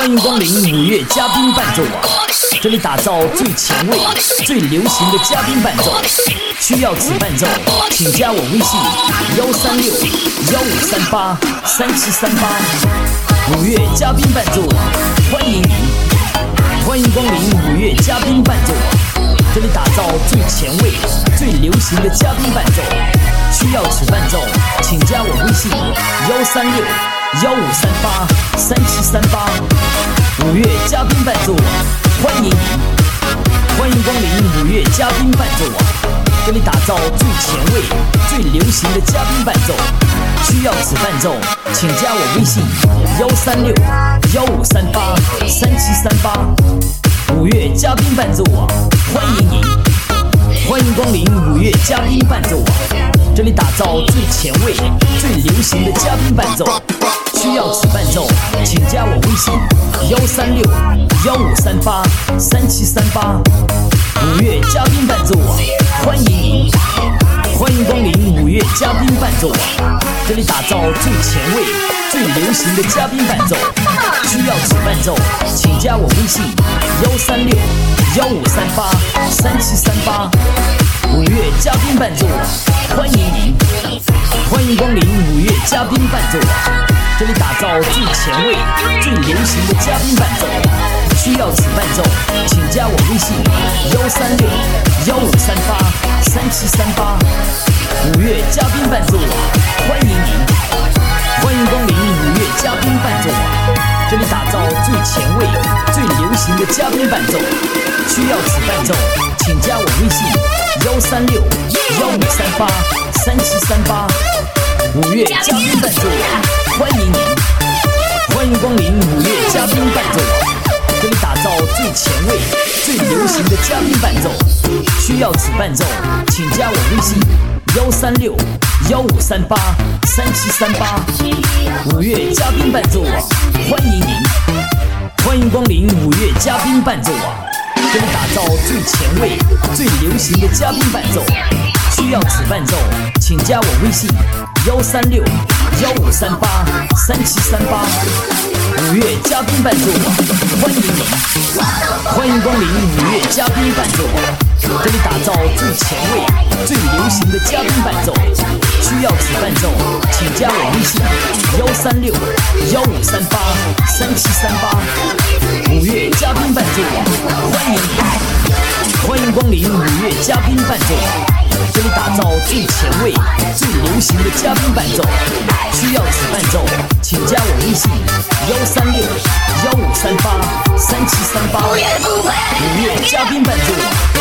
欢迎光临五月嘉宾伴奏网，这里打造最前卫、最流行的嘉宾伴奏。需要此伴奏，请加我微信136-1538-3738。五月嘉宾伴奏网，欢迎您！欢迎光临五月嘉宾伴奏网，这里打造最前卫、最流行的嘉宾伴奏。需要此伴奏，请加我微信136-1538-3738。五月嘉宾伴奏网，欢迎您！欢迎光临五月嘉宾伴奏网，这里打造最前卫、最流行的嘉宾伴奏。需要此伴奏，请加我微信136-1538-3738。五月嘉宾伴奏网，欢迎您！欢迎光临五月嘉宾伴奏网，这里打造最前卫、最流行的嘉宾伴奏。需要此伴奏，请加我微信136-1538-3738。五月嘉宾伴奏网，欢迎您！欢迎光临五月嘉宾伴奏网，这里打造最前卫、最流行的嘉宾伴奏。需要此伴奏，请加我微信136-1538-3738。五月嘉宾伴奏网，欢迎您！欢迎光临五月嘉宾伴奏网，这里打造最前卫、最流行的嘉宾伴奏。需要此伴奏，请加我微信136-1538-3738。五月嘉宾伴奏网，欢迎您！欢迎光临五月嘉宾伴奏网，这里打造最前卫、最流行的嘉宾伴奏。需要此伴奏，请加我微信136-1538-3738。五月嘉宾伴奏网，欢迎您！欢迎光临五月嘉宾伴奏网，这里打造最前卫、最流行的嘉宾伴奏。需要此伴奏，请加我微信136-1538-3738。五月嘉宾伴奏网，欢迎您！欢迎光临五月嘉宾伴奏网，这里打造最前卫、最流行的嘉宾伴奏。需要此伴奏，请加我微信136-1538-3738。五月嘉宾伴奏网，欢迎您！欢迎光临五月嘉宾伴奏网，这里打造最前卫、最流行的嘉宾伴奏。需要此伴奏，请加我微信136-1538-3738。五月嘉宾伴奏网，欢迎您！欢迎光临五月嘉宾伴奏网，这里打造最前卫、最流行的嘉宾伴奏。需要此伴奏，请加我微信136-1538-3738。五月嘉宾伴奏网。